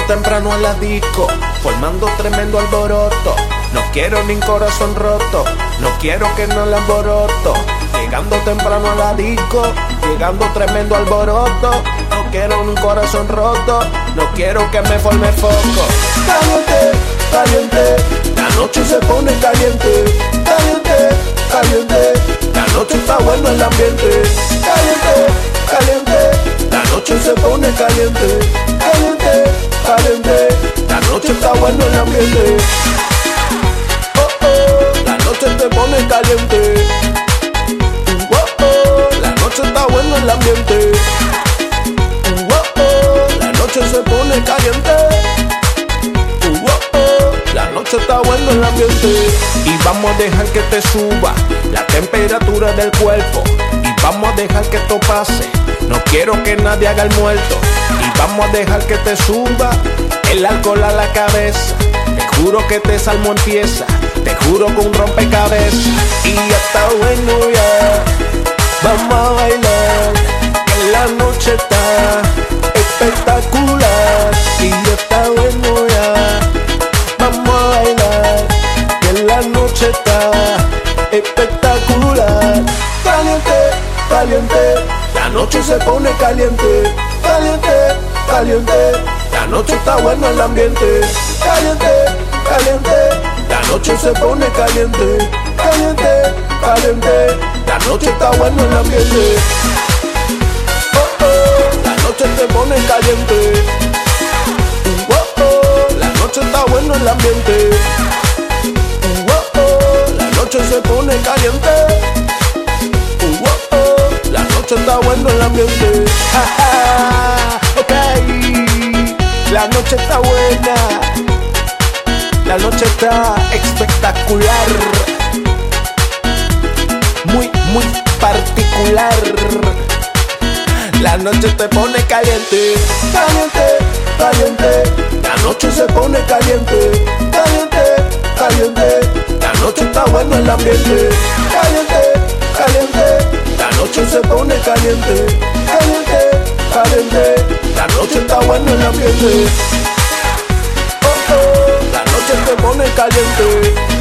temprano a la disco, formando tremendo alboroto. No quiero ni un corazón roto, no quiero que no le alboroto. Llegando temprano a la disco, llegando tremendo alboroto. No quiero ni un corazón roto, no quiero que me forme foco. Caliente, caliente, la noche se pone caliente. Caliente, caliente, la noche está bueno el ambiente. Caliente, caliente, la noche se pone caliente. Caliente, caliente, la noche está bueno el ambiente. Oh, oh, la noche te pone caliente. Oh, oh, la noche está bueno el ambiente. Oh, oh, la noche se pone caliente. Oh, oh, la noche está bueno el ambiente. Y vamos a dejar que te suba la temperatura del cuerpo. Y vamos a dejar que esto pase. No quiero que nadie haga el muerto. Y vamos a dejar que te suba el alcohol a la cabeza. Te juro que te salmo empieza. Te juro con un rompecabezas. Y ya está bueno ya. Vamos a bailar. Que la noche está espectacular. Y ya está bueno ya. Vamos a bailar. Que la noche está espectacular. Caliente, caliente, la noche se pone caliente. Caliente, caliente, la noche está bueno el ambiente. Caliente, caliente, la noche se pone caliente. Caliente, caliente, la noche está bueno el ambiente. Oh, oh, la noche se pone caliente. Oh, oh, la noche está bueno el ambiente. Oh, oh, la noche se pone caliente. La noche está bueno el ambiente. Ok, la noche está buena. La noche está espectacular. Muy, muy particular. La noche te pone caliente. Caliente, caliente, la noche se pone caliente. Caliente, caliente, la noche está bueno el ambiente. Caliente, caliente, la noche se pone caliente. Caliente, caliente, la noche está bueno el ambiente. Oh, oh, la noche te pone caliente.